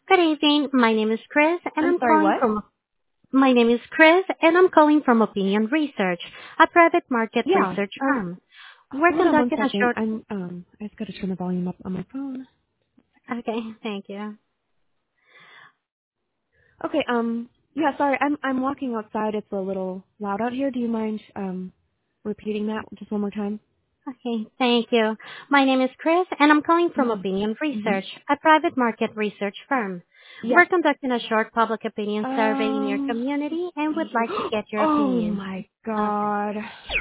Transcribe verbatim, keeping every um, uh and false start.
Good evening. My name is Chris, and I'm I'm sorry, calling what? from. My name is Chris, and I'm calling from Opinion Research, a private market Yeah. research Um, firm. We're hold on one conducting a second. short. I'm um, I just got to turn the volume up on my phone. Okay, thank you. Okay. Um, yeah. Sorry, I'm I'm walking outside. It's a little loud out here. Do you mind um repeating that just one more time? Okay, thank you. My name is Chris, and I'm calling from Mm. Opinion Mhm. Research, a private market research firm. Yeah. We're conducting a short public opinion survey in your Um. community and would like to get your Oh opinion. my Okay. God.